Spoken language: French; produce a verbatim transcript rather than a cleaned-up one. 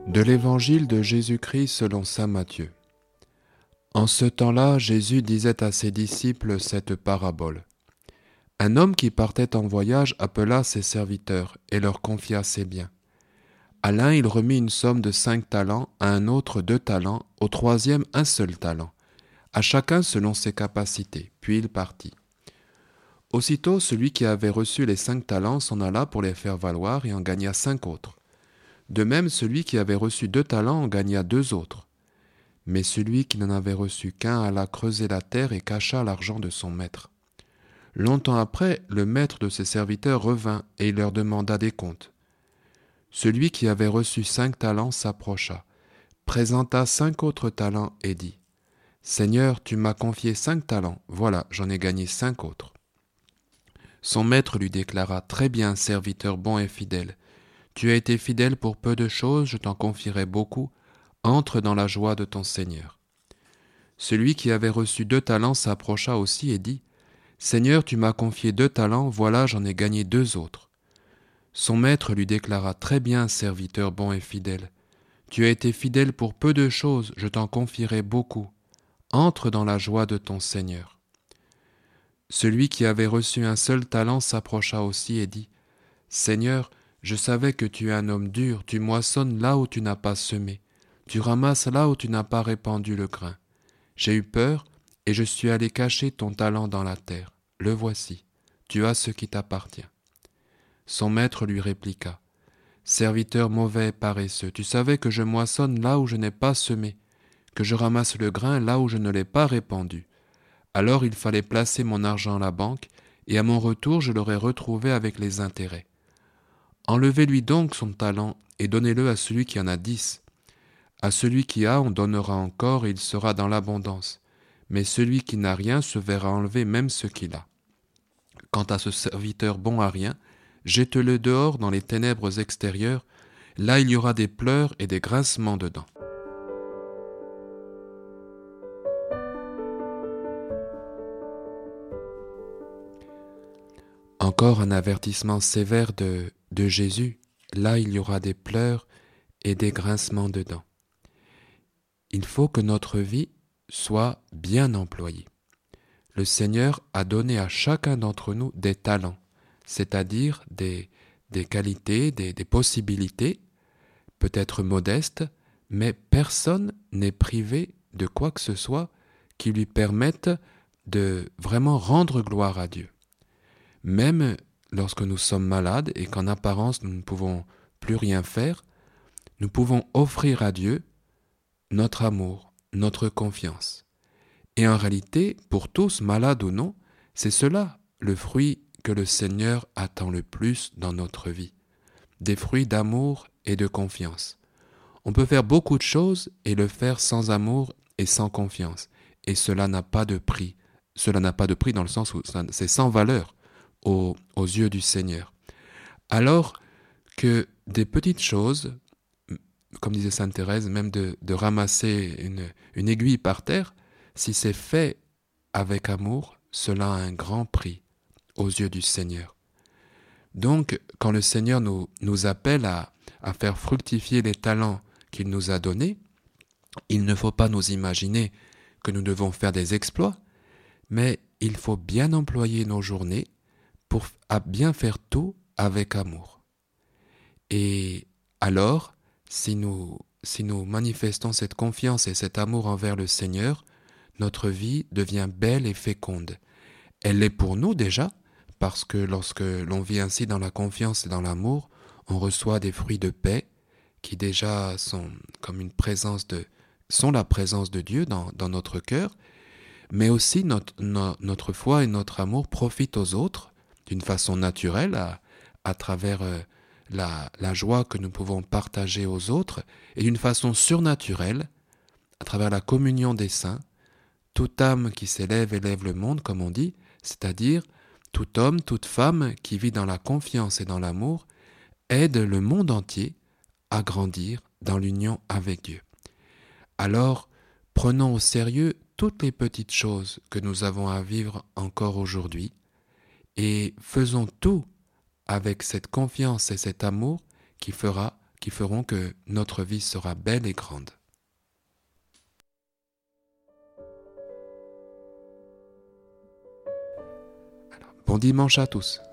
De l'Évangile de Jésus-Christ selon saint Matthieu. En ce temps-là, Jésus disait à ses disciples cette parabole. Un homme qui partait en voyage appela ses serviteurs et leur confia ses biens. À l'un, il remit une somme de cinq talents, à un autre deux talents, au troisième un seul talent, à chacun selon ses capacités, puis il partit. Aussitôt, celui qui avait reçu les cinq talents s'en alla pour les faire valoir et en gagna cinq autres. De même, celui qui avait reçu deux talents en gagna deux autres. Mais celui qui n'en avait reçu qu'un alla creuser la terre et cacha l'argent de son maître. Longtemps après, le maître de ses serviteurs revint et il leur demanda des comptes. Celui qui avait reçu cinq talents s'approcha, présenta cinq autres talents et dit « Seigneur, tu m'as confié cinq talents, voilà, j'en ai gagné cinq autres. » Son maître lui déclara « Très bien, serviteur bon et fidèle. Tu as été fidèle pour peu de choses, je t'en confierai beaucoup. Entre dans la joie de ton Seigneur. » Celui qui avait reçu deux talents s'approcha aussi et dit « Seigneur, tu m'as confié deux talents, voilà, j'en ai gagné deux autres. » Son maître lui déclara « Très bien, serviteur bon et fidèle. Tu as été fidèle pour peu de choses, je t'en confierai beaucoup. Entre dans la joie de ton Seigneur. » Celui qui avait reçu un seul talent s'approcha aussi et dit « Seigneur, je savais que tu es un homme dur, tu moissonnes là où tu n'as pas semé, tu ramasses là où tu n'as pas répandu le grain. J'ai eu peur et je suis allé cacher ton talent dans la terre. Le voici, tu as ce qui t'appartient. » Son maître lui répliqua « Serviteur mauvais et paresseux, tu savais que je moissonne là où je n'ai pas semé, que je ramasse le grain là où je ne l'ai pas répandu. Alors il fallait placer mon argent à la banque, et à mon retour je l'aurais retrouvé avec les intérêts. Enlevez-lui donc son talent et donnez-le à celui qui en a dix. À celui qui a, on donnera encore et il sera dans l'abondance. Mais celui qui n'a rien se verra enlever même ce qu'il a. Quant à ce serviteur bon à rien, jette-le dehors dans les ténèbres extérieures. Là il y aura des pleurs et des grincements de dents. » Encore un avertissement sévère de, de Jésus. Là, il y aura des pleurs et des grincements de dents. Il faut que notre vie soit bien employée. Le Seigneur a donné à chacun d'entre nous des talents, c'est-à-dire des, des qualités, des, des possibilités, peut-être modestes, mais personne n'est privé de quoi que ce soit qui lui permette de vraiment rendre gloire à Dieu. Même lorsque nous sommes malades et qu'en apparence nous ne pouvons plus rien faire, nous pouvons offrir à Dieu notre amour, notre confiance. Et en réalité, pour tous, malades ou non, c'est cela le fruit que le Seigneur attend le plus dans notre vie. Des fruits d'amour et de confiance. On peut faire beaucoup de choses et le faire sans amour et sans confiance. Et cela n'a pas de prix. Cela n'a pas de prix dans le sens où c'est sans valeur aux, aux yeux du Seigneur. Alors que des petites choses, comme disait sainte Thérèse, même de, de ramasser une, une aiguille par terre, si c'est fait avec amour, cela a un grand prix aux yeux du Seigneur. Donc, quand le Seigneur nous, nous appelle à, à faire fructifier les talents qu'il nous a donnés, il ne faut pas nous imaginer que nous devons faire des exploits, mais il faut bien employer nos journées pour à bien faire tout avec amour. Et alors, si nous, si nous manifestons cette confiance et cet amour envers le Seigneur, notre vie devient belle et féconde. Elle l'est pour nous déjà, parce que lorsque l'on vit ainsi dans la confiance et dans l'amour, on reçoit des fruits de paix qui déjà sont comme une présence de, sont la présence de Dieu dans, dans notre cœur, mais aussi notre, no, notre foi et notre amour profitent aux autres d'une façon naturelle à, à travers euh, la, la joie que nous pouvons partager aux autres et d'une façon surnaturelle à travers la communion des saints. Toute âme qui s'élève élève le monde, comme on dit, c'est-à-dire tout homme, toute femme qui vit dans la confiance et dans l'amour aide le monde entier à grandir dans l'union avec Dieu. Alors, prenons au sérieux toutes les petites choses que nous avons à vivre encore aujourd'hui et faisons tout avec cette confiance et cet amour qui fera qui feront que notre vie sera belle et grande. Alors, bon dimanche à tous.